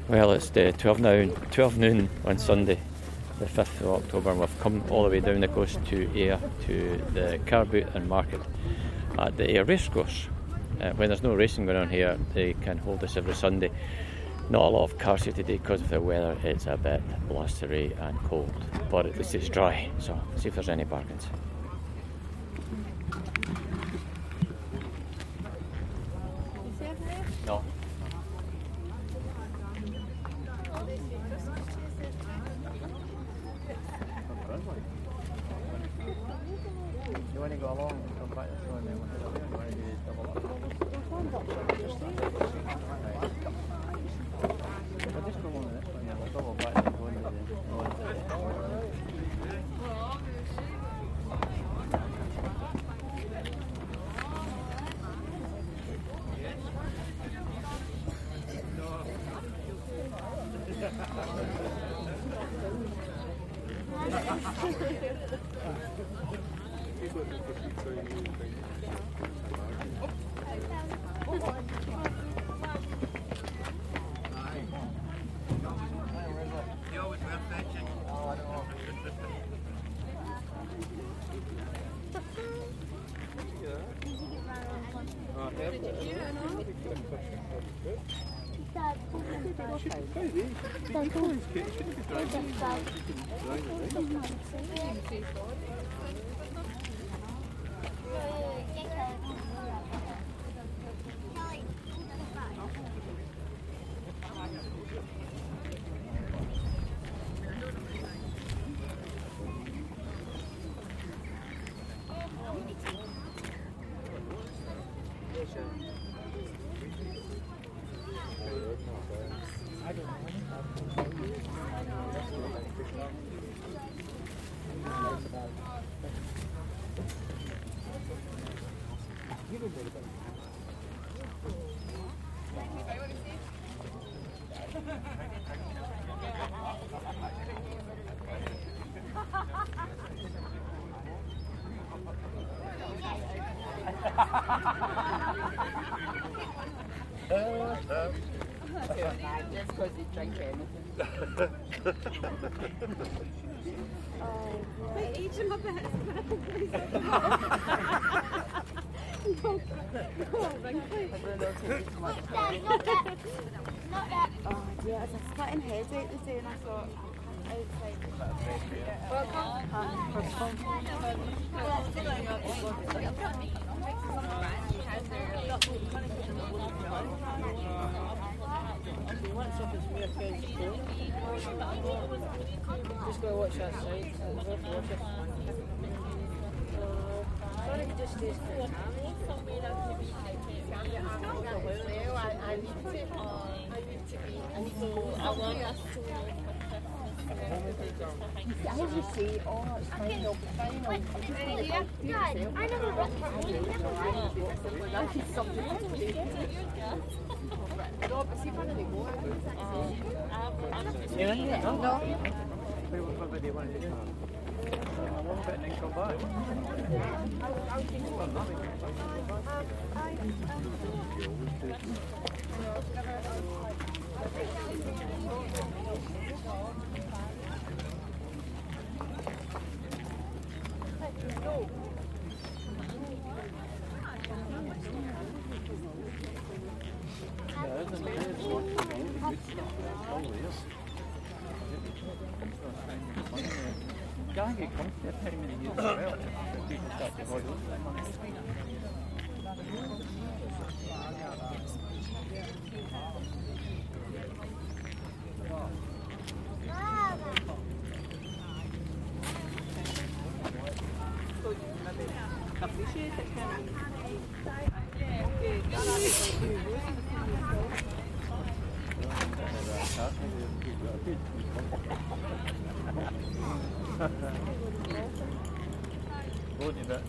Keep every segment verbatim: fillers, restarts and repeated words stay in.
Well, it's the twelve noon, twelve noon on Sunday, the fifth of October, and we've come all the way down the coast to Ayr, to the car boot and market at the Ayr Racecourse. Uh, when there's no racing going on here, they can hold this every Sunday. Not a lot of cars here today because of the weather. It's a bit blustery and cold, but at least it's dry, so see if there's any bargains. No. You want to go along and come back this one, then what you want to do is double up. We'll just go on this one, then we'll double back and go into the Just because he drank anything. Oh, wait, eat him a bit. No, no, Rinkley. Not that. Not that. Oh, yeah, it's a splitting headache today, and I thought, outside. Just go watch that site. Sorry, just stays for the I need to be, I need to, I want us to. I just say, oh, it's fine, I'll be fine. I'll just Yeah, Dad, I never got her. I need something to do. No, but see, when they go, No. What do you want to do? A little bit and then come back. Can't get comfy that time of the year as well. People start to avoid those things. appreciate it, can Loaded bits.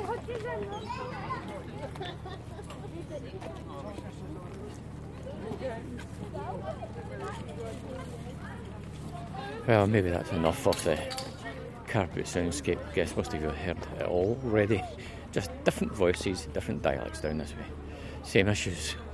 Yeah. Well, maybe that's enough of the car boot soundscape. Guess most of you have heard it already. Just different voices, different dialects down this way. Same issues.